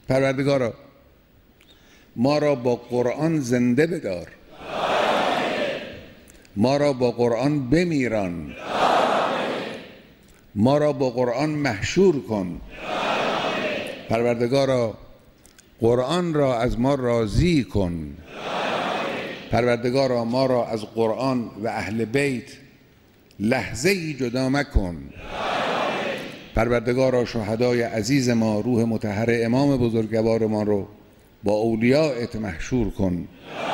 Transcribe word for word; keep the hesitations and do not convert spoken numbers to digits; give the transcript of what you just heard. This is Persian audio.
پروردگارا ما را با قرآن زنده بدار، ما را با قرآن بمیران، ما را با قرآن محشور کن. پروردگارا قرآن را از ما راضی کن. پروردگارا ما را از قرآن و اهل بیت لحظه ای جدا مکن. پروردگارا شهدای عزیز ما، روح مطهر امام بزرگوار ما رو با اولیاءت محشور کن.